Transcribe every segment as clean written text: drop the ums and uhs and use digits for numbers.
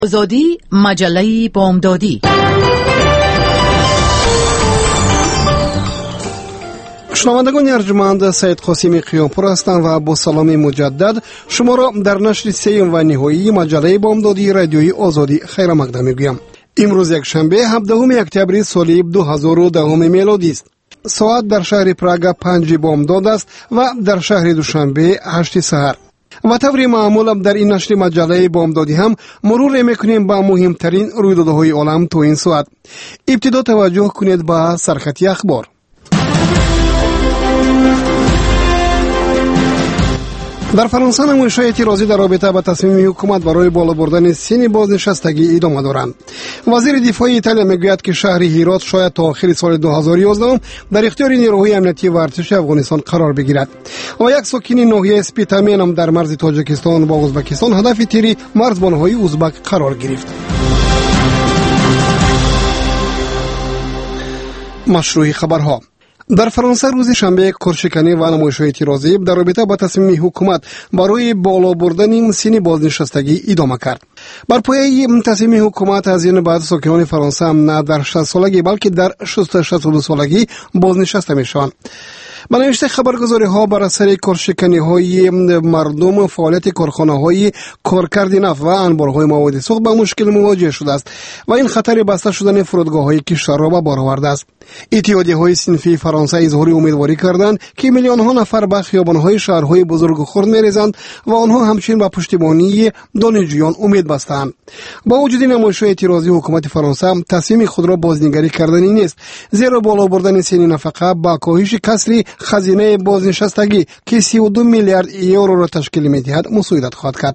آزادی مجله بامدادی. شنوندگان ارجمند، سید قاسمی قیامپور هستند و با سلام مجدد شما را در نشر سوم و نهایی مجله بامدادی رادیوی آزادی خیر مقدم میگویم. امروز یک شنبه 17 اکتبر سال 2010 میلادی است. ساعت در شهر پراگ 5 بامداد است و در شهر دوشنبه 8 سحر. و طور معمول در این نشر مجله بامدادی هم مرور میکنیم با مهمترین رویدادهای عالم تو این ساعت. ابتدا توجه کنید به سرخطی اخبار. در فرانسه نمایش‌های اعتراضی در رابطه با تصمیم حکومت برای بالا بردن سن بازنشستگی ادامه دارند. وزیر دفاع ایتالیا میگوید که شهر هیرات شاید تا آخر سال 2011 در اختیار نیروهای امنیتی و ارتش افغانستان قرار بگیرد. و یک ساکن ناحیه اسپیتامین هم در مرز تاجیکستان با ازبکستان هدف تیری مرزبان‌های ازبک قرار گرفت. مشروع خبرها. در فرانسه روز شنبه کورشکنی و نمایش‌های اعتراضی در رابطه با تصمیم حکومت برای بالا بردن سن بازنشستگی ادامه کرد. بر پایه تصمیم حکومت از این بعد ساکنان فرانسه هم نه در 60 سالگی بلکه در 62 سالگی بازنشسته میشوند. با نوشته خبرگزاری‌ها بر اثر کورشکنی‌های مردم فعالیت کارخانه‌های کارکرد نفت و انبارهای مواد سوخت با مشکل مواجه شده است و این خطر بسته شدن فرودگاه‌های کشور را به بار آورده است. اتحادیه‌های صنفی فرانسه اظهار امیدواری کردند که میلیون‌ها نفر به خیابان‌های شهرهای بزرگ و خرد می‌ریزند و آنها همچنین به پشتیبانی دانشجویان امید بستند. با وجود نمایش‌های اعتراضی حکومت فرانسه تصمیم خود را بازنگری کردنی نیست، زیرا بالا بردن سن نفقه با کاهش کسری خزینه بازنشستگی که 32 میلیارد یورو را تشکیل می‌دهد مساعدت خواهد کرد.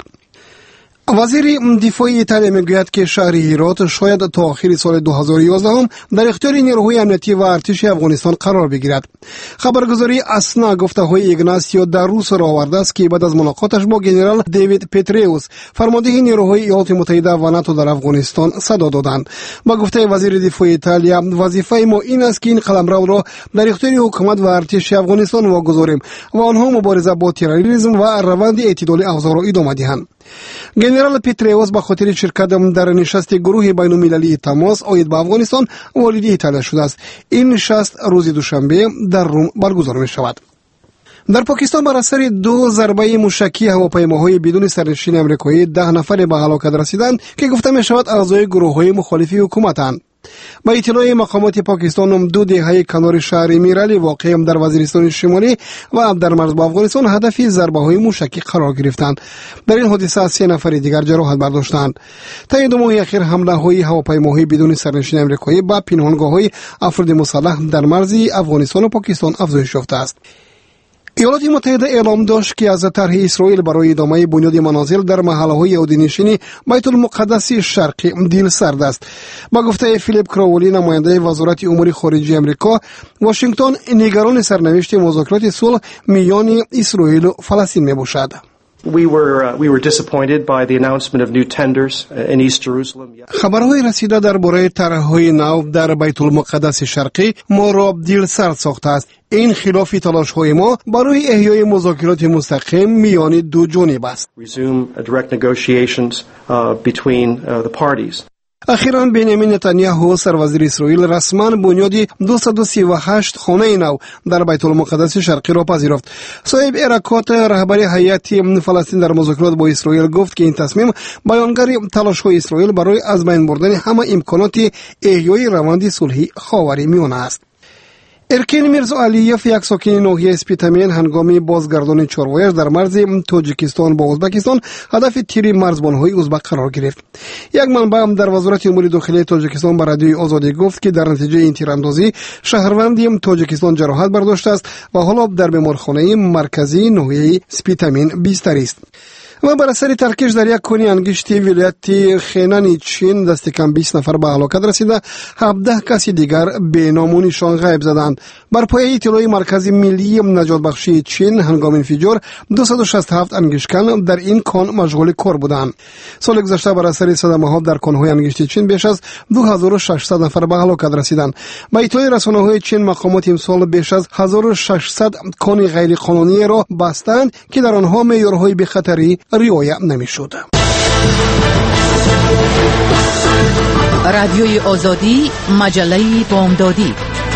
وزیر دفاع ایتالیا میگوید که شهر هیرات شاید تا آخر سال 2011 در اختیار نیروهای امنیتی و ارتش افغانستان قرار بگیرد. خبرگزاری اسنا گفته‌های ایگناسیو در روس را آورده است که بعد از ملاقاتش با ژنرال دیوید پتریوس فرمانده نیروهای ایالات متحده و ناتو در افغانستان صدا دادند. با گفته وزیر دفاع ایتالیا وظیفه ما این است که این قلمرو را در اختیار حکومت و ارتش افغانستان واگذاریم و آنها مبارزه با تروریسم و روند اعتدال اوضاع را ادامه دهند. ژنرال پتریوس به خاطر شرکت در نشست گروه بین‌المللی تماس عاید به افغانستان والد ایتالیا شده است. این نشست روز دوشنبه در روم برگزار می شود. در پاکستان بر اثر 2 ضربه موشکی هواپیماهای بدون سرنشین آمریکایی 10 نفر به هلاکت رسیدند که گفته می شود اعضای گروه‌های مخالفی حکومتند. با اطلاع مقامات پاکستان 2 دهه کنار شهر میرالی واقع در وزیرستان شمالی و در مرز با افغانستان هدف ضربه‌های موشکی قرار گرفتند. در این حادثه 3 نفر دیگر جراحت برداشتند. طی 2 ماه اخیر حمله‌های هواپیماهای بدون سرنشین آمریکایی به پنهانگاه‌های افراد مسلح در مرز افغانستان و پاکستان افزایش یافته است. ایالات متحده اعلام داشت که از طرح اسرائیل برای ادامه بنیاد منازل در محله‌های یهودی‌نشین بیت المقدس شرقی دل سرد است. با گفته فیلیپ کراولی نماینده وزارت امور خارجه آمریکا، واشنگتن نگران سرنوشت مذاکرات صلح میان اسرائیل و فلسطین میباشد. We were disappointed by the announcement of new tenders in East Jerusalem. خبرهای رسیده درباره طرح‌های نو در بیت المقدس شرقی ما را دل سرد ساخته است. این خلاف تلاش‌های ما برای احیای مذاکرات مستقیم میان دو جانب است. Resume direct negotiations between the parties. اخیراً بنیامین نتانیاهو سروزیر اسرائیل رسما بنیاد 238 خانه نو در بیت المقدس شرقی را پذیرفت. صاحب ارکات رهبری هیئت فلسطین در مذاکرات با اسرائیل گفت که این تصمیم بیانگر تلاش‌های اسرائیل برای از بین بردن همه امکانات احیای روند صلحی خاورمیانه است. ارکین میرزا علیف یک ساکن ناحیه اسپیتامین هنگام بازگردانی چاروایش در مرز تاجیکستان با ازبکستان هدف تیر مرزبان‌های ازبک قرار گرفت. یک منبع در وزارت امور داخلی تاجیکستان به رادیوی آزادی گفت که در نتیجه این تیراندازی شهروندی تاجیکستان جراحت برداشته است و حالا در بیمارخانه مرکزی ناحیه اسپیتامین بستری است. و بر اثر ترکش در یک کنی انگشت ولایت خینان چین دست کم 20 نفر به هلاکت رسیده، 17 کسی دیگر به نام و نشان غیب زدند. بر پایه اطلاع مرکز ملی نجات بخشی چین هنگام انفجار 267 انگشتکن در این کان مشغول کار بودند. سال گذشته بر اثر صدمه‌ها در کان‌های انگشت چین بیش از 2600 نفر به هلاکت رسیدند. با اطلاع رسانه‌های چین مقامات امسال بیش از 1600 کان غیر قانونی را بستند که در آنها معیارهای بی‌خطری رعایت نمی‌شد. رادیوی آزادی، مجله بامدادی.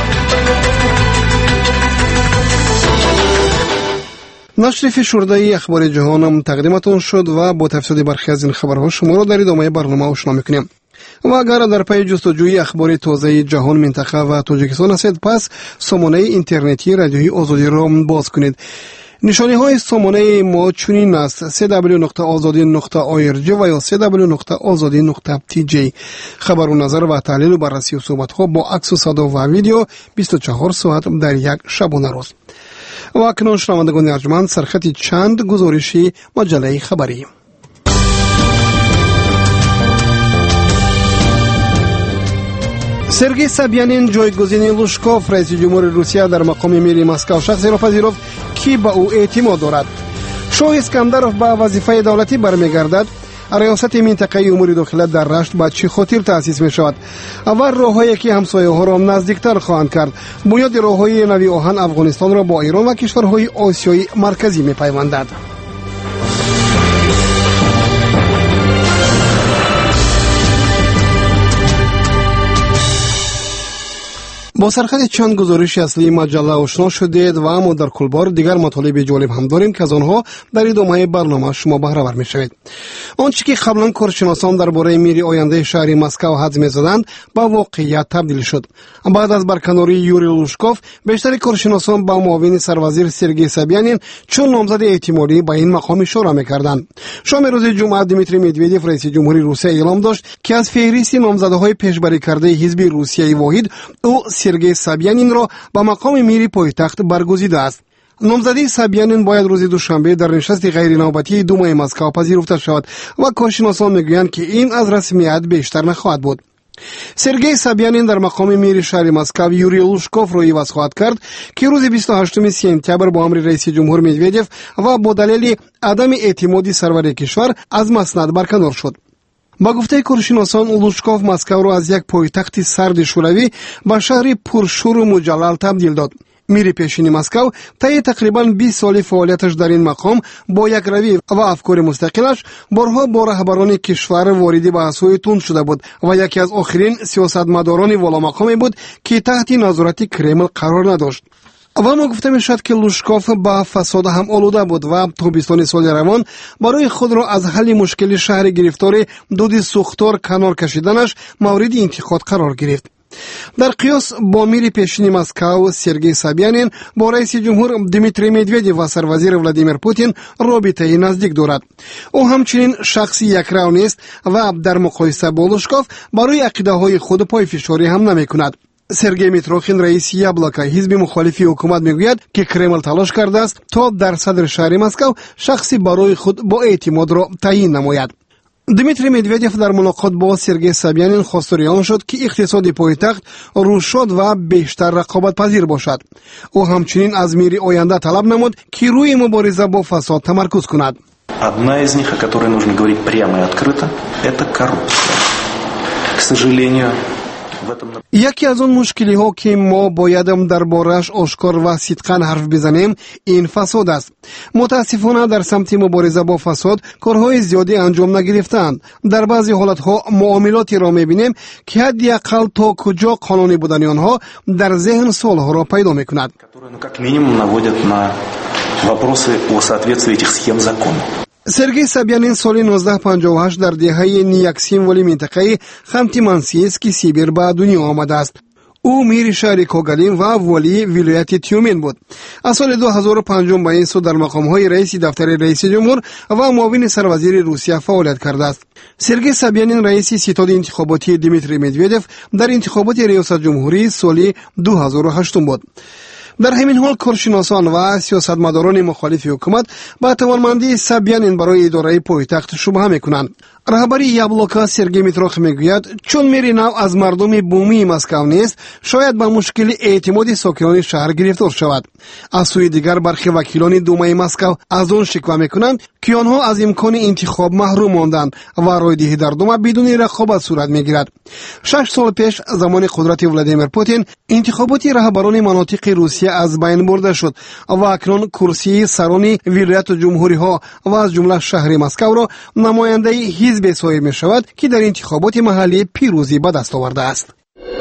نشر فشرده اخبار جهانم تقدیمتون شد و با تفصیل برخی از این خبرها شما را در ادامه برنامه آشنا می‌کنیم. و اگر در پی جستجوی اخبار تازه جهان، منطقه و تاجیکستان هستید، پس سامانه اینترنتی رادیوی آزادی را باز کنید. نشانی های سامانه ما چنین است: www.azadi.org و یا www.azadi.tj. خبر و نظر و تحلیل و بررسی و صحبت ها با عکس و صدا و ویدیو 24 ساعت در یک شبانه روز. و اکنون شنوندگان ارجمند، سرخط چند گزارشی مجله خبری. سرگئی سابیانین جایگزین لوشکوف رئیس جمهور روسیه در مقام میری مسکو شخصی را پذیرفت که به او اعتماد دارد. شاه اسکندرов به وظیفه دولتی برمیگردد. ریاست منطقه امور داخله در رشت به چه خاطر تأسیس می شود؟ اول راههایی که همسایه ها را نزدیکتر خواهند کرد. بنیاد راههای نوی آهن افغانستان را با ایران و کشورهای آسیای مرکزی می پیوندد. با سرخط چند گزارش اصلی مجله آشنا شدید و اما در کل بار دیگر مطالب جالب هم داریم که از آنها در ادامه برنامه شما بهره ور می‌شوید. آنچه که قبلا کارشناسان درباره میری آینده شهر مسکو حدس می‌زدند به واقعیت تبدیل شد. بعد از برکناری یوری لوشکوف، بیشتر کارشناسان با معاون سروازیر سرگئی سابیانین چون نامزد احتمالی به این مقام اشاره می‌کردند. شام روز جمعه دیمیتری مدودیف رئیس جمهوری روسیه اعلام داشت که از فهرست نامزدهای پیشبری کرده حزب روسیه واحد او سرگئی سابیانین را به مقام میری پایتخت برگزیده است. نامزدی سابیانین باید روز دوشنبه در نشست غیر نوبتی دومای مسکو پذیرفته شود و کارشناسان میگویند که این از رسمیت بیشتر نخواهد بود. سرگئی سابیانین در مقام میری شهر مسکو یوری لوشکوف را عوض خواهد کرد که روز 28 سپتامبر با امر رئیس جمهور مدودیف و با دلیل عدم اعتماد سرور کشور از مسند برکنار شد. با گفته کارشناسان، لوشکوف مسکو را از یک پایتخت سرد شوروی به شهر پرشور و مجلل تبدیل داد. میری پیشین مسکو طی تقریبا 20 سال فعالیتش در این مقام با یک روی و افکار مستقلش بارها با رهبران کشور وارد بحث‌های تند شده بود و یکی از آخرین سیاستمداران والا مقامی بود که تحت نظارت کرمل قرار نداشت. و ما گفته می شد که لوشکوف با فساد هم آلوده بود و تابستان سال روان برای خود را از حل مشکل شهر گرفتار دود سوختار کنار کشیدنش مورد انتقاد قرار گرفت. در قیاس با میری پیشین مسکو، سرگئی سابیانین با رئیس جمهور دیمیتری مدودیف و سروازیر ولادیمیر پوتین رابطه نزدیک دارد. او همچنین شخصی یکرو نیست و در مقایسه با لوشکوف برای عقیده های خود پای فشاری هم نمی کند. سرگئی میتروخین رئیس یابلوکا حزب مخالفی حکومت میگوید که کرمل تلاش کرده است تا در صدر شهر مسکو شخصی برای خود با اعتماد را تعیین نماید. دیمیتری مدودیف در ملاقات با سرگئی سابیانین خواستار آن شد که اقتصاد پایتخت روشاد و بیشتر رقابت پذیر باشد. او همچنین از میری آینده طلب نمود که روی مبارزه با فساد تمرکز کند. Одна из них, о которой нужно говорить прямо и открыто, это коррупция. К сожалению, یکی از اون مشکلی ها که ما باید دربارش آشکار و صدقاً حرف بزنیم این فساد است. متاسفانه در سمت مبارزه با فساد کارهای زیادی انجام نگرفتند. در بعضی حالت ها معاملاتی را میبینیم که حداقل تا کجا قانونی بودن آنها در ذهن سوالها را پیدا میکند. سرگئی سابیانین سال 1958 در دهه یک سیمبولی منطقه خانتی مانسیسک سیبیر به دنیا آمده است. او میر شهر کوگالین و ولی ولایت تیومین بود. از سال 2005 به این سو در مقام‌های رئیس دفتر رئیس جمهور و معاون سروازیر روسیه فعالیت کرده است. سرگئی سابیانین رئیس ستاد انتخاباتی دیمیتری مدودیف در انتخابات ریاست جمهوری سال 2008 بود. در همین حال کارشناسان و سیاستمداران مخالف حکومت با توانمندی سابیانین برای اداره پایتخت شبهه میکنند. رهبری یابلوکا سرگئی میتروخ میگوید چون میری نو از مردم بومی مسکو نیست، شاید با مشکل اعتماد ساکنان شهر گرفتار شود. از سوی دیگر برخی وکیلان دومای مسکو از آن شکوه میکنند که آنها از امکان انتخاب محروم ماندند و رایدهی در دوما بدون رقابت صورت میگیرد. 6 سال پیش زمان قدرت ولادیمیر پوتین انتخابات رهبران مناطق روسیه از بین برده شد و اکنون کرسی سران ولایت جمهوری ها و از جمله شهر مسکو را نماینده حزب حزب صاحب می شود که در انتخابات محلی پیروزی به دست آورده است.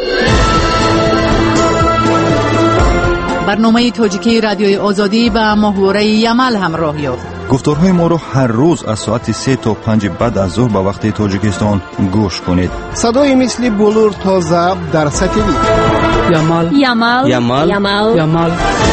برنامه تاجیکی رادیوی آزادی با محور یمل همراه یافت. گفتارهای ما را هر روز از ساعت 3 تا 5 بعد از ظهر به وقت تاجیکستان گوش کنید. صدای مثل بلور تا ضبط در سطحی. یمل.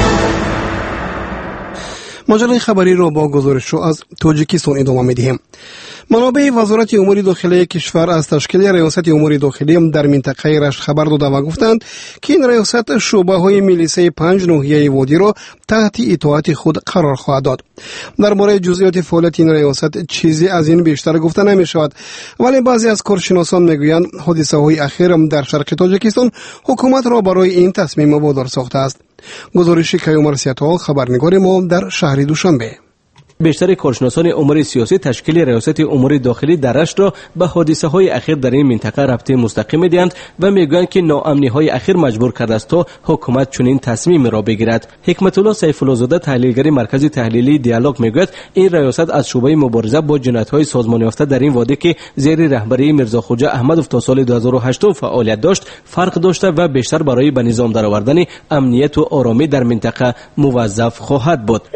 مجله خبری را با گزارش از تاجیکستان ادامه می‌دهیم. منابع وزارت امور داخلی کشور از تشکیل ریاست امور داخلی در منطقه رشت خبر داده و گفتند که این ریاست شعبه‌های میلیسه 5 ناحیه وادی را تحت اطاعت خود قرار خواهد داد. درباره جزئیات فعالیت این ریاست چیزی از این بیشتر گفته نمی‌شود، ولی بعضی از کارشناسان میگویند حادثه‌های اخیر در شرق تاجیکستان حکومت را برای این تصمیم وادار ساخته است. گزارش کیومر سیاتا، خبرنگار ما در شهر دوشنبه. بیشتر کارشناسان امور سیاسی تشکیل ریاست امور داخلی در رشت را به حادثه های اخیر در این منطقه ربط مستقیم می‌دهند و میگویند که ناامنی های اخیر مجبور کرده است تا حکومت چنین تصمیم را بگیرد. حکمت الله سیف الله زاده تحلیلگر مرکز تحلیلی دیالوگ میگوید این ریاست از شعبه مبارزه با جنایت های سازمان یافته در این وادی که زیر رهبری میرزا خوجا احمدوف تا سال 2008 فعالیت داشت فرق داشته و بیشتر برای به نظام درآوردن امنیت و آرامی در منطقه موظف خواهد بود.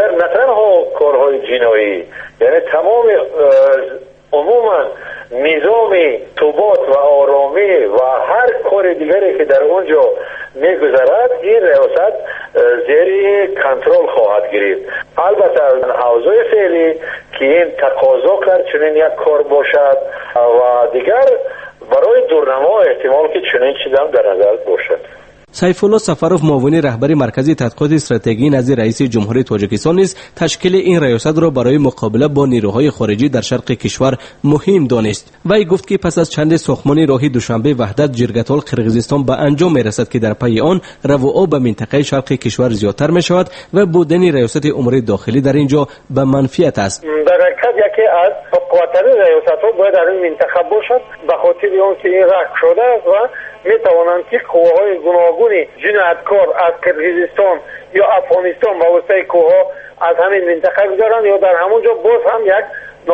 کارهای جنایی، یعنی تمام عموما نظام ثبات و آرامی و هر کار دیگری که در اونجا میگذرد این ریاست زیر کنترل خواهد گرفت. البته اوضاع فعلی که این تقاضا کرد چنین یک کار باشد و دیگر برای دورنما احتمال که چنین چیزی هم در نظر باشد. سیف الله سفروف معاون رهبری مرکز تحقیقات استراتژی نزد رئیس جمهوری تاجیکستان نیز تشکیل این ریاست را برای مقابله با نیروهای خارجی در شرق کشور مهم دانست. وی گفت که پس از چند ساختمان راهی دوشنبه وحدت جرگتال قرقیزستان به انجام میرسد که در پی آن رو و به منطقه شرق کشور زیادتر می شود و بودن ریاست امور داخلی در اینجا به منفیت است. در حقیقت یکی از قوت‌ترین ریاست‌ها باید در این منطقه باشد به خاطر اینکه این راه شده است و می توانند که قواهای گوناگون جنایتکار از قرقیزستان یا افغانستان با واسطه کوها از همین منطقه بگذارند یا در همونجا باز هم یک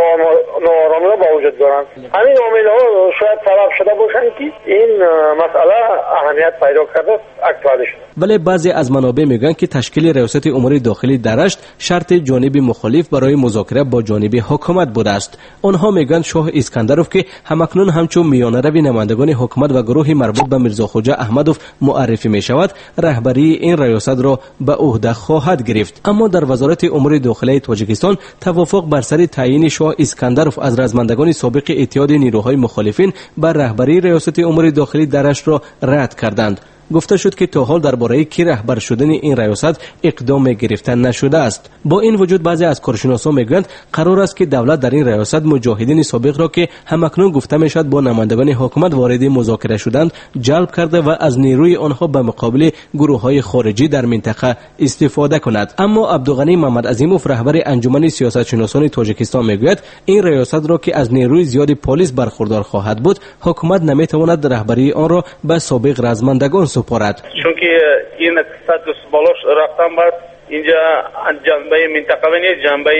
ناآرامی را با وجود دارند. همین عامل‌ها شاید سبب شده باشند که این مسئله اهمیت پیدا کرده اکتوال شده. ولی بعضی از منابع میگن که تشکیل ریاست امور داخلی در رشت شرط جانب مخالف برای مذاکره با جانب حکومت بوده است. آنها میگن شاه اسکندروف که همکنون همچون میانه‌روی نمایندگان حکومت و گروه مربوط به میرزا خوجا احمدوف معرفی می شود رهبری این ریاست را به عهده خواهد گرفت. اما در وزارت امور داخلی تاجیکستان توافق بر سر تعیین شاه اسکندروف از رزمندگان سابق اتحاد نیروهای مخالفین بر رهبری ریاست امور داخلی در رشت را رد کردند. گفته شد که تا حال درباره کی رهبر شدن این ریاست اقدام گرفته نشده است. با این وجود بعضی از کارشناسان میگویند قرار است که دولت در این ریاست مجاهدین سابق را که همکنون گفته میشد با نمایندگان حکومت وارد مذاکره شدند جلب کرده و از نیروی آنها به مقابل گروه‌های خارجی در منطقه استفاده کند. اما عبدالغنی محمد عظیموف رهبر انجمن سیاستشناسان تاجیکستان میگوید این ریاست را که از نیروی زیاد پلیس برخوردار خواهد بود حکومت نمیتواند رهبری آن را به سابق رزمندگان سپارد. چون که این اقتصاد بالاش رفتن بعد اینجا جنبه منطقه و نیست جنبه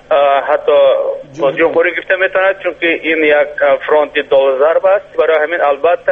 حتی جمهوری گفته میتواند چون که این یک فرانت دولت است. برای همین البته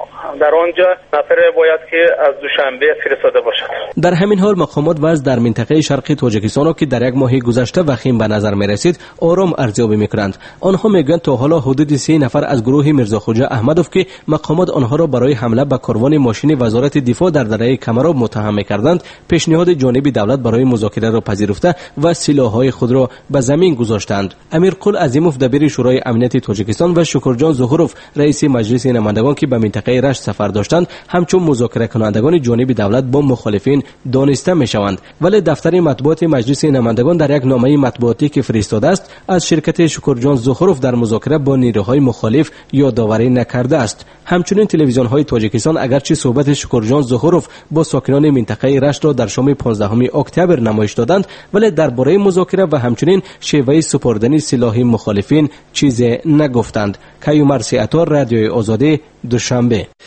در آنجا نفر باید که از دوشنبه فرستاده باشد. در همین حال مقامات وضع در منطقه شرقی تاجیکستان را که در یک ماه گذشته وخیم به نظر می رسید آرام ارزیابی میکنند. آنها میگویند تا حالا حدود 3 نفر از گروه میرزا خوجا احمدوف که مقامات آنها را برای حمله به کاروان ماشین وزارت دفاع در دره کمراب متهم میکردند پیشنهاد جانبی دولت برای مذاکره را پذیرفته و سلاح‌های خود را به زمین گذاشتند. امیرقل عظیموف دبیر شورای امنیت تاجیکستان و شکرجان ظهوروف رئیس مجلس نمایندگان که به منطقه رشت سفر داشتند همچون مذاکره کنندگان جانب دولت با مخالفین دانسته میشوند. ولی دفتر مطبوعات مجلس نمایندگان در یک نامه مطبوعاتی که فرستاده است از شرکت شکرجان ظهوروف در مذاکره با نیروهای مخالف یادآوری نکرده است. همچنین تلویزیون‌های تاجیکستان اگرچه صحبت شکرجان ظهوروف با ساکنان منطقه رشت را در شام 15 اکتبر نمایش دادند ولی درباره مذاکره و همچنین شیوه سپردن سلاح مخالفین چیزی نگفتند. کیومر سیاتا، رادیوی آزادی، دوشنبه.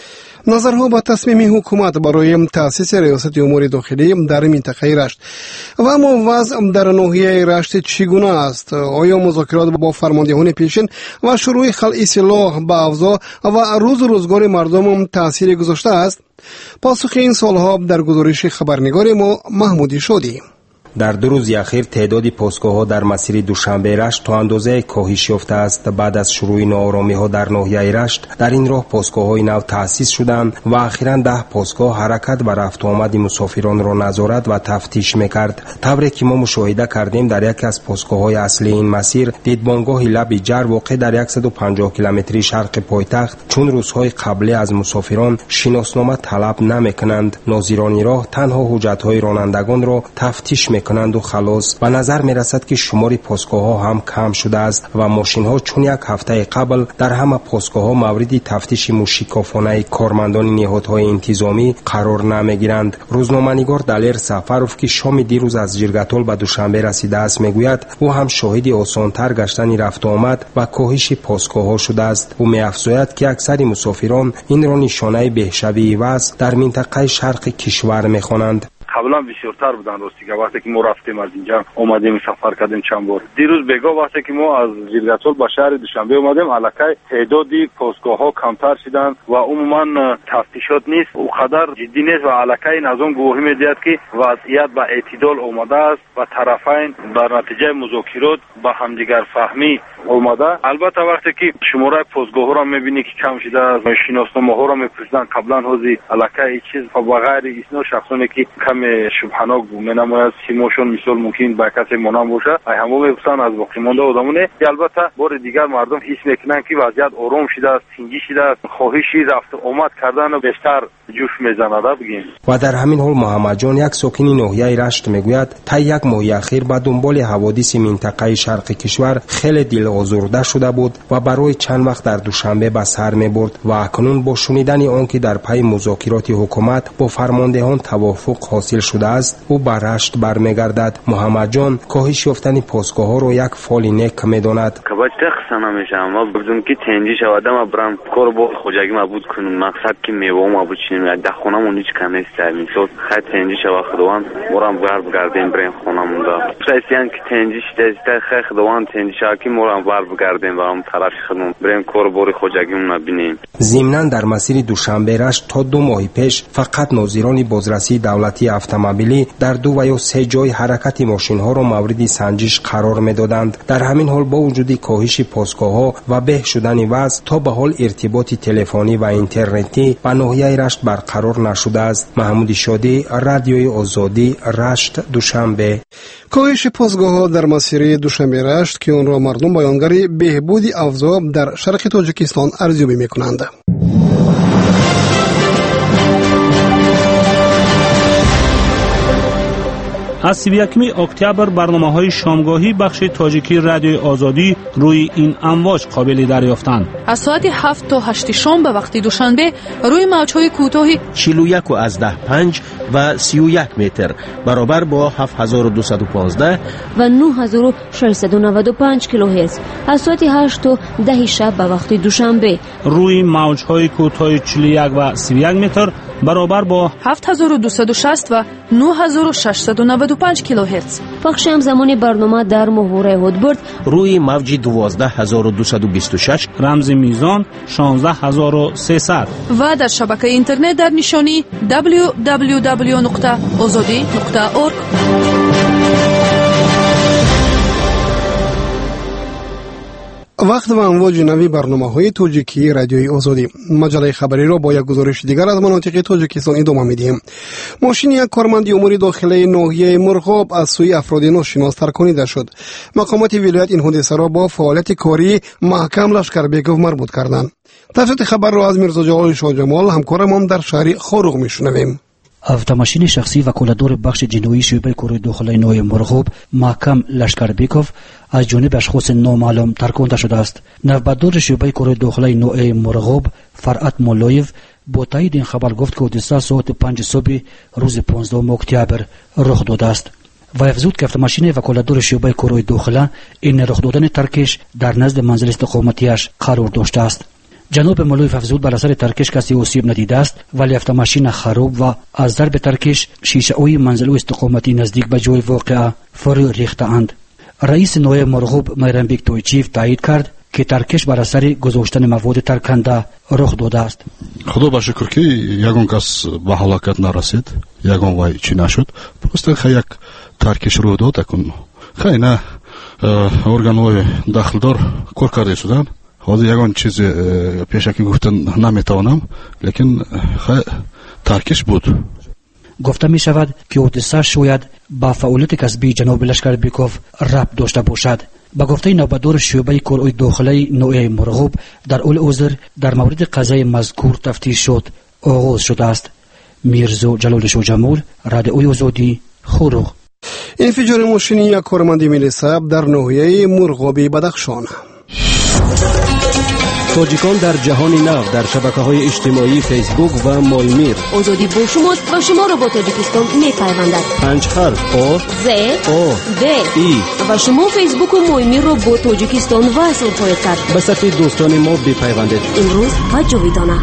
نظرها با تصمیم حکومت برای تأسیس ریاست امور داخلی در منطقه رشت. و اما وضع در ناحیه رشت چگونه است؟ آیا مذاکرات با فرماندهان پیشین و شروع خلع سلاح به اوضاع و روزگار مردم تأثیر گذاشته است؟ پاسخ این سوالها در گزارش خبرنگار ما محمودی شادی. در 2 روز اخیر تعداد پاسگاه‌ها در مسیر دوشنبه رشت تا اندازه کاهش یافته است. بعد از شروع ناآرامی‌ها در ناحیه رشت در این راه پاسگاه‌های نو تأسیس شدند و اخیراً 10 پاسگاه حرکت و رفت و آمد مسافران را نظارت و تفتیش می‌کرد. طوری که ما مشاهده کردیم در یکی از پاسگاه‌های اصلی این مسیر دیدبانگاه لب جر واقع در 150 کیلومتری شرق پایتخت چون روزهای قبلی از مسافران شناسنامه طلب نمی‌کنند. ناظران راه تنها حجت‌های رانندگان را تفتیش کنند و خلاص و نظر می رسد که شمار پاسگاه ها هم کم شده است و ماشین ها چون یک هفته قبل در همه پاسگاه ها مورد تفتیش موشکافانه کارمندان نهادهای انتظامی قرار نمی گیرند. روزنامه‌نگار دلیر سفروف که شام دیروز از جرگتال به دوشنبه رسیده است میگوید او هم شاهد آسانتر گشتن رفت و آمد و کاهش پاسگاه ها شده است. او می افزاید که اکثر مسافران این را نشانه بهشوی وضع در منطقه شرق کشور می خوانند. قبلا بسیارتر بودن راستی که وقتی که ما رفتیم از اینجا اومدیم سفر کردیم چند بار. دیروز بگاه وقتی که ما از جرگتال به شهر دوشنبه اومدیم الکی تعدادی پاسگاه ها کمتر شدن و عموما تفتیشات نیست او قدر جدی نیست و الکی نظام گواهی میدهد که وضعیت به اعتدال اومده است و طرفین در نتیجه مذاکرات به همدیگر فهمی اومده. البته وقتی که شماره پاسگاه ها را میبینی که کم شده است شناسنامه ها را میپرسیدن قبلا حوزه الکی چیز و غیر ایسنا شخصانی که کم شبهناک می‌نماید سیموشون مثال ممکن با کسی منام باشه همه میگفتن از باقی مانده آدمونه. البته بار دیگر مردم حس میکنن که وضعیت آرام شده است تنگی شده است خواهشی رفت آمد کردن و بیشتر جوش میزنه بگیم. و در همین حال محمد جان یک ساکن ناحیه رشت میگوید تا یک ماه اخیر با دنبال حوادث منطقه شرق کشور خیلی دل آزرده شده بود و برای چند وقت در دوشنبه به سر میبرد و اکنون با شنیدن آنکه در پی مذاکرات حکومت با فرماندهان توافق حاصل شده است او به رشت برمیگردد. محمد جان کاهش یافتن پاسگاه ها رو یک فال نیک میداند. کباچته خسته نمیشم ما بگم که تنجی شوادم ما برام کار با خوجگی ما بود کنم مقصد که میوه ما بود چنین ده خونمون هیچ کمی است میشد خیلی تنجی شوا خدوان مرام برگردیم بریم خونمون دا پرسیان که تنجی شده خیلی خدوان تنجی شوا که مرام برگردیم برام طرف خدمون بریم کار باری خوجگیمون ببینیم. ضمناً در مسیر دوشنبه رشت تا 2 ماه پیش فقط ناظران بازرسی دولتی اتومبیلی در 2 و یا 3 جای حرکت ماشین ها را مورد سنجش قرار میدادند. در همین حال با وجود کاهش پاسگاه ها و بهبود شدن وضع تا به حال ارتباط تلفنی و اینترنتی به ناحیه رشت برقرار نشده است. محمود شادی، رادیوی آزادی، رشت، دوشنبه. کاهش پاسگاه ها در مسیر دوشنبه رشت که اون را مردم بیانگر بهبود اوضاع در شرق تاجیکستان ارزیابی میکنند. از 31 اکتبر برنامه‌های شامگاهی بخش تاجیکی رادیوی آزادی روی این امواج قابل دریافتند. از ساعت 7 تا 8 شام به وقت دوشنبه روی موج‌های کوتاه 41.5 و 31 متر برابر با 7215 و 9695 کیلوهرتز از ساعت 8 تا 10 شب به وقت دوشنبه روی موج‌های کوتاه 41 و 31 متر برابر با 7260 و 9695 کیلوهرتز. پخش همزمان برنامه در محوره هودبرد روی موج 12226 رمز میزان 16300 و در شبکه اینترنت در نشانی www.azadi.org. وقت و امواج نوی برنامه‌های تاجیکی رادیوی آزادی. مجله خبری را با یک گزارش دیگر از مناطق تاجیکستان ادامه می‌دهیم. ماشین یک کارمند امور داخلی ناحیه مرغاب از سوی افراد ناشناس ترکانیده شد. مقامات ولایت این حادثه را با فعالیت کاری محکم لشکربیکوف مربوط کردند. تفصیل خبر را از میرزا جلال شاه جمال همکارمان در شهر خاروق می‌شنویم. автомашини шахсӣ ваколатдори бахши ҷиноии шӯъбаи кори дохилаи ноҳияи мурғоб маҳкам лашкарбеков аз ҷониби ашхоси номаълум тарконда шудааст. навбатдори шӯъбаи кори дохилаи ноҳияи мурғоб фаръат моллоев бо таъиди ин хабар гуфт ки ҳодиса соати 5 субҳи рӯзи 15 октябр рух додааст. вай афзуд ки автомашини ваколатдори шӯъбаи корои дохила ин рухдодани таркиш дар назди манзили истиқоматиаш қарор доштааст. جناب مولوی افزود بر اثر ترکش کسی آسیب ندیده است، ولی автомاشین خراب و از ضرب ترکش شیشه های منزل و استقامتی نزدیک به جای واقعه فرو ریخته‌اند. رئیس نوع مرغوب میرنبیک تویچیف تایید کرد که ترکش بر اثر گذاشتن مواد ترکنده رخ داده است. خدا با شکر که یگان کس به هلاکت نرسید، یگان وای چی نشد، просто یک ترکش رو داد کن. خیلی نه ارگان‌های داخلدار کار کرده شدن. حاضر یگان چیز پیشکی گفتن نمیتوانم، لیکن ترکش بود. گفته می شود که حادثه شاید با فعالیت کسبی جناب لشکربیکوف ربط داشته باشد. با گفته نوبتدار شعبه کارهای داخلی نوع مرغوب در اول اوزر در مورد قضیه مذکور تفتیش شد آغاز شده است. میرزا جلال شجمول، رادیوی آزادی، خوروغ. انفجار ماشینی یک کارمند میلیساب در ناحیه مرغابی بدخشان. تاجیکان در جهان نو در شبکه‌های اجتماعی فیسبوک و مالمیر. آزادی با شماست و شما را با تاجیکستان می‌پیوندد. 5 حرف آ ز او د ای و شما فیسبوک و مالمیر را با تاجیکستان وصل خواهید کرد. به صفحه دوستان ما بپیوندید. امروز و جاویدانه.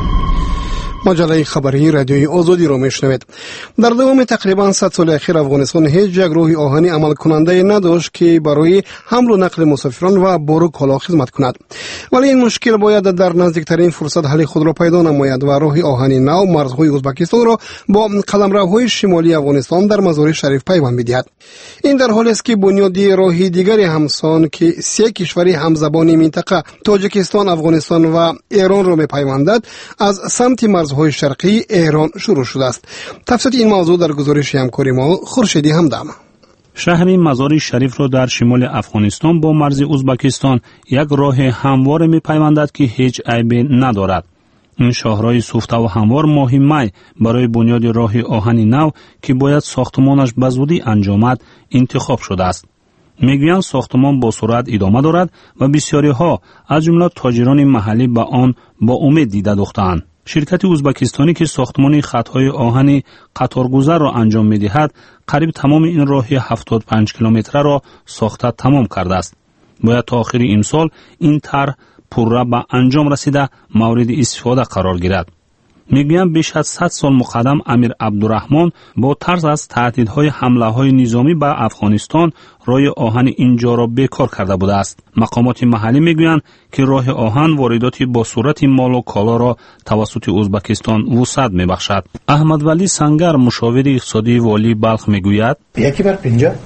مجله خبری رادیوی آزادی را میشنوید. در دوام تقریبا 100 سال اخیر افغانستان هیچ یک راه آهنی عمل کننده نداشت که برای حمل و نقل مسافران و بار و کالا خدمت کند. ولی این مشکل باید در نزدیکترین فرصت حل خود را پیدا نماید و راه آهنی نو مرزهای ازبکستان را با قلمروهای شمالی افغانستان در مزار شریف پیوند بدهد. این در حالی است که بنیادی راه دیگری همسان که 3 کشور همزبان منطقه تاجیکستان، افغانستان و ایران را میپیوندد از سمت مرزهای شرقی ایران شروع شده است. تفصیل این موضوع در گزارش همکاری ما خورشیدی همدم. شهر مزار شریف را در شمال افغانستان با مرز ازبکستان یک راه هموار می‌پیوندد که هیچ عیبی ندارد. این شاهراه سوخته و هموار ماه می برای بنیاد راه آهن نو که باید ساختمانش به زودی انجامد انتخاب شده است. میگویند ساختمان با سرعت ادامه دارد و بسیاری ها از جمله تاجران محلی به آن با امید دیده داشتند. شرکت ازبکستانی که ساختمان خطهای آهن قطارگذر را انجام می‌دهد، قریب تمام این راه 75 کیلومتر را ساخته تمام کرده است. باید تا آخر امسال این طرح پورا به انجام رسیده مورد استفاده قرار گیرد. میگویند بیش از 100 سال مقدم امیر عبدالرحمن با ترس از تهدیدهای حمله‌های نظامی به افغانستان راه آهن اینجا را بیکار کرده بوده است. مقامات محلی میگویند که راه آهن واردات با صورت مال و کالا را توسط ازبکستان وسعت میبخشد. احمد ولی سنگر، مشاور اقتصادی والی بلخ، میگوید یکی بر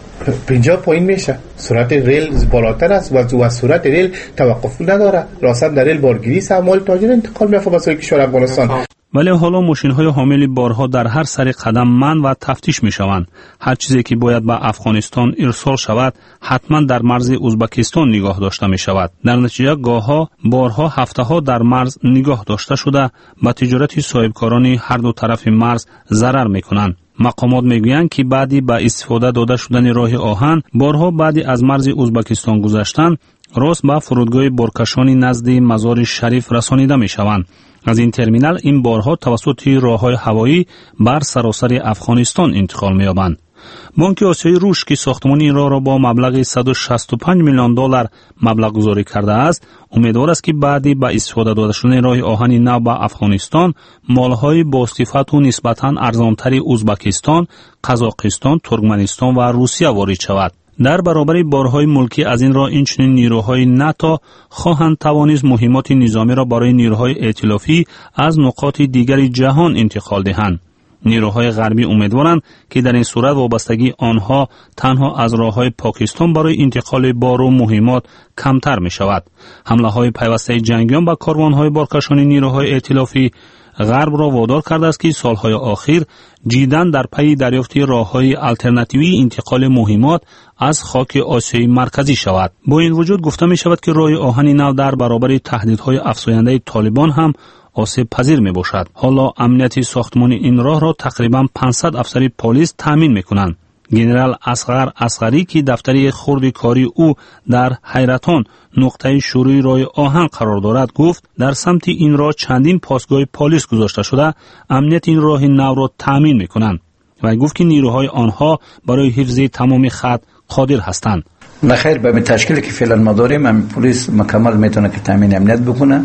50 پایین میشه. سرعت ریل بالاتر است و سرعت ریل توقف نداره. راست در ریل بارگیری سرمایه تاجر انتقال می‌یافته به سوی کشور افغانستان. ولی حالا ماشین‌های حامل بارها در هر سر قدم منع و تفتیش می‌شوند. هر چیزی که باید به افغانستان ارسال شود حتما در مرز ازبکستان نگاه داشته می‌شود. در نتیجه گاه‌ها بارها هفته‌ها در مرز نگاه داشته شده به تجارت صاحبکاران هر دو طرف مرز ضرر می‌کنند. مقامات میگویند که بعدی به استفاده داده شدن راه آهن بارها بعدی از مرز ازبکستان گذشتن راست به فرودگاه بارکشانی نزد مزار شریف رسانیده می‌شوند. از این ترمینال این بارها توسط راه‌های هوایی بر سراسر افغانستان انتقال می‌یابند. بانک آسیای روش که ساختمان این راه را با مبلغ 165 میلیون دلار مبلغ گذاری کرده است، امیدوار است که بعدی به استفاده داده شدن راه آهن نو به افغانستان مال‌های با صفت و نسبتاً ارزان‌تر ازبکستان، قزاقستان، ترکمنستان و روسیه وارد شود. در برابر بارهای ملکی از این راه اینچنین نیروهای ناتو خواهند توانست مهمات نظامی را برای نیروهای ائتلافی از نقاط دیگر جهان انتقال دهند. نیروهای غربی امیدوارند که در این صورت وابستگی آنها تنها از راههای پاکستان برای انتقال بار و مهمات کمتر می شود. حمله های پیوسته جنگیان به کاروانهای بارکشانی نیروهای ائتلافی غرب را وادار کرده است که سالهای آخر جدیداً در پی دریافت راههای آلترناتیوی انتقال مهمات از خاک آسیای مرکزی شود. با این وجود گفته می شود که راه آهن نو در برابر تهدیدهای افزاینده طالبان هم آسیب پذیر می باشد. حالا امنیت ساختمان این راه را تقریباً 500 افسر پلیس تامین می کنند. گنرال اصغر اصغری که دفتر خرد کاری او در حیرتان نقطه شروع راه آهن قرار دارد گفت در سمت این راه چندین پاسگاه پلیس گذاشته شده امنیت این راه نو را تامین می کنند و گفت که نیروهای آنها برای حفظ تمام خط قادر هستند. نخیر به تشکیلی که فعلا ما داریم هم پلیس مکمل میتونه که تامین امنیت بکنه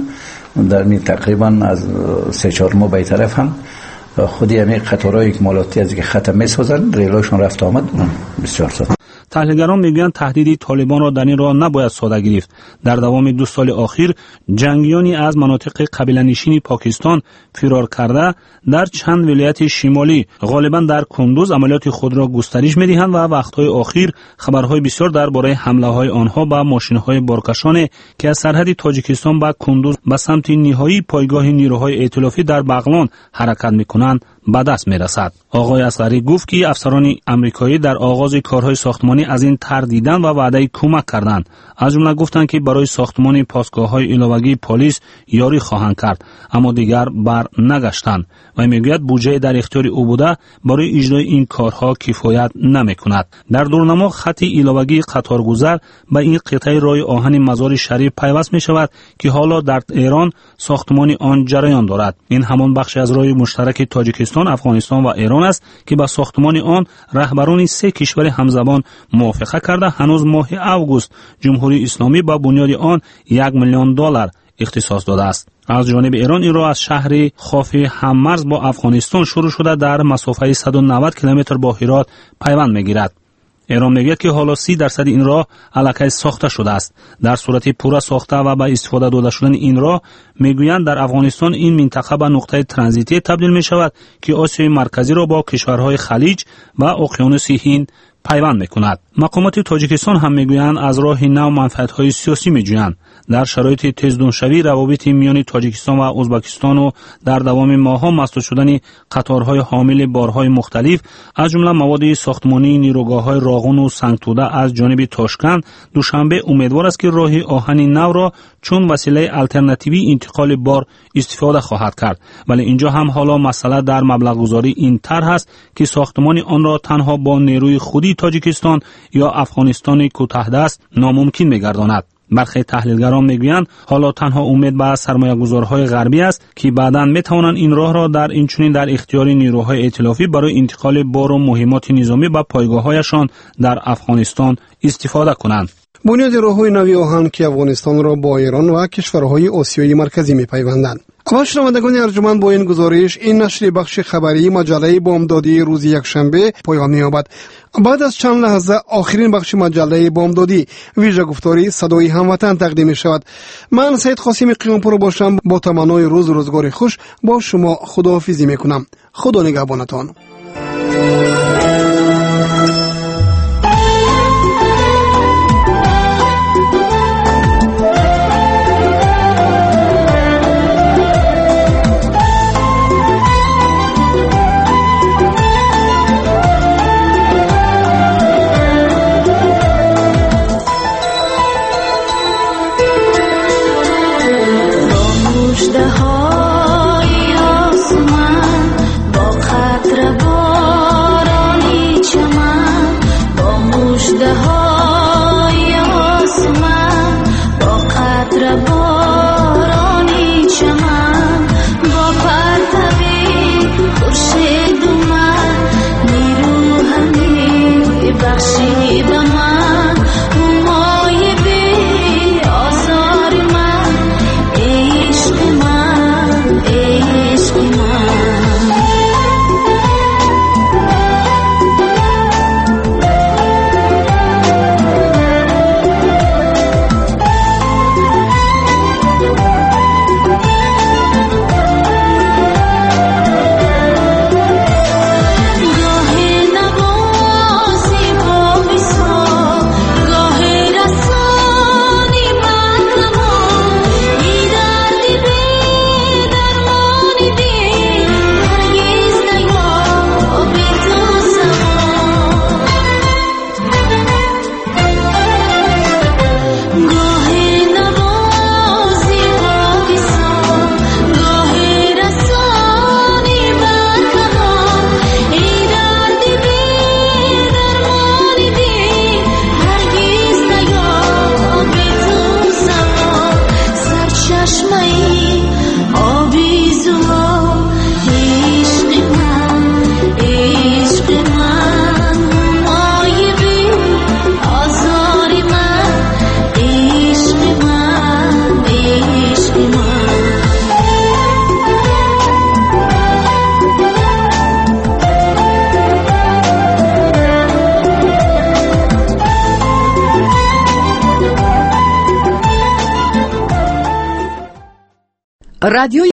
در می تقریبا از 3-4 ماه به طرف هم خودی همه قطارهای اکمالاتی از که ختم می سازن، ریلاشون رفت آمد بسیار ساده. تحلیلگران میگویند تهدید طالبان را در این راه نباید ساده گرفت. در دوام 2 سال اخیر جنگیانی از مناطق قبیله نشین پاکستان فرار کرده در چند ولایت شمالی غالبا در کندوز عملیات خود را گسترش می‌دهند و وقت‌های اخیر خبرهای بسیار درباره حمله‌های آنها به ماشین‌های بارکشان که از سرحد تاجیکستان به کندوز به سمت نهایی پایگاه نیروهای ائتلافی در بغلان حرکت می‌کنند به دست می‌رسد. آقای اصغری گفت که افسران آمریکایی در آغاز کارهای ساختمانی از این تردیدند و وعده کمک کردند. از جمله گفتند که برای ساختمان پاسگاه‌های علاوه‌ای پلیس یاری خواهند کرد، اما دیگر بر نگشتند و میگوید بودجه در اختیار او بوده برای اجرای این کارها کفایت نمی‌کند. در دورنما خط علاوه‌ای قطارگذر به این قطعه راه آهن مزار شریف پیوست می‌شود که حالا در ایران ساختمان آن جریان دارد. این همان بخش از راه مشترک تاجیکستان، افغانستان و ایران است که با ساختمان آن رهبران 3 کشور همزبان موافقه کرده هنوز ماه اوگوست جمهوری اسلامی با بنیاد آن $1 میلیون اختصاص داده است. از جانب ایران این راه از شهر خافی هممرز با افغانستان شروع شده در مسافت 190 کیلومتر با هرات پیوند میگیرد. ایران میگوید که حالا 30% این راه الکی ساخته شده است. در صورت پورا ساخته و با استفاده داده شدن این راه میگویند در افغانستان این منطقه به نقطه ترانزیتی تبدیل می شود که آسیای مرکزی را با کشورهای خلیج و اقیانوس هند پیوند میکند. مقامات تاجیکستان هم میگویند از راه نو منفعت‌های سیاسی میجویند. در شرایط تیزدونشوی روابط میان تاجیکستان و ازبکستان و در دوام ماه‌ها مسدود شدن قطارهای حامل بارهای مختلف از جمله مواد ساختمانی نیروگاه‌های راغون و سنگتوده از جانب تاشکند، دوشنبه امیدوار است که راه آهن نو را چون وسیله الटरनेटिवی انتقال بار استفاده خواهد کرد. ولی اینجا هم حالا مسئله در مبلغ‌گذاری این طرح است که ساختمان آن را تنها با نیروی خودی تاجیکستان یا افغانستان کوتاه‌دست ناممکن می‌گرداند. برخی تحلیلگران میگویند حالا تنها امید به سرمایه‌گذارهای غربی است که بعداً میتوانند این راه را در اینچنین در اختیار نیروهای ائتلافی برای انتقال بار و مهمات نظامی به پایگاه‌هایشان در افغانستان استفاده کنند. بنیاد راه‌های نوی آهن که افغانستان را با ایران و کشورهای آسیای مرکزی می‌پیوندند. و شنوندگان ارجمند با این گزارش این نشر بخش خبری مجله بامدادی روز یکشنبه پایان می‌یابد. بعد از چند لحظه آخرین بخش مجله بامدادی ویژه گفتاری صدای هموطن تقدیم می‌شود. من سید قاسم قیامپور باشم. با تمنای روزگار خوش با شما خداحافظی می‌کنم. خدا نگهبانتان. مژده‌های آسمان با قطره رادیوی